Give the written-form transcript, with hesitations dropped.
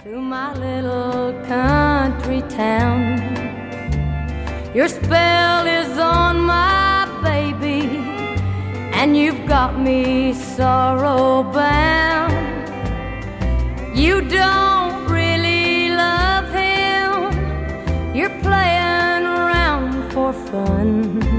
to my little country town. Your spell is on my baby, and you've got me sorrow bound. You don't really love him, you're playing around for fun.